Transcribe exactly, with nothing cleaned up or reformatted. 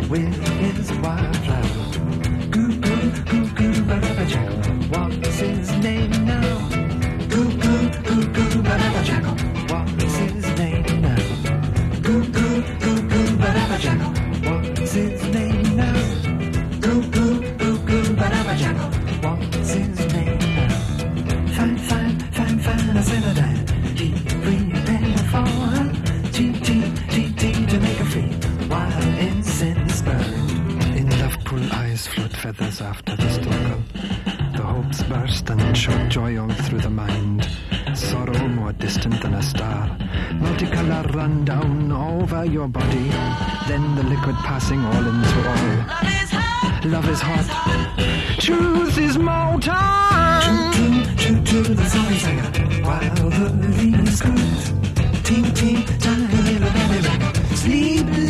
with his wild flower. Goo goo goo goo ba-da-ba jackal. What's his name now? Goo goo goo goo ba-da-ba jackal. What's his name now? Goo goo goo goo ba-da-ba jackal. What's his name now? Goo goo goo goo ba-da-ba jackal. What's his name now? Fine, fine, fine, fine, I said that. He prepared for her. T, T, T, T, to make her free. While incense burned. In love-pool eyes float feathers after the struggle. The hopes burst and shot joy all through the mind. Sorrow more distant than a star. Multicolour run down over your body. Then the liquid passing all into all. Love is hot. Love is hot. Truth is molten. True, true, true, true, the zombie singer. While the leaves scoot. Ting, ting, tiny little baby. Sleep,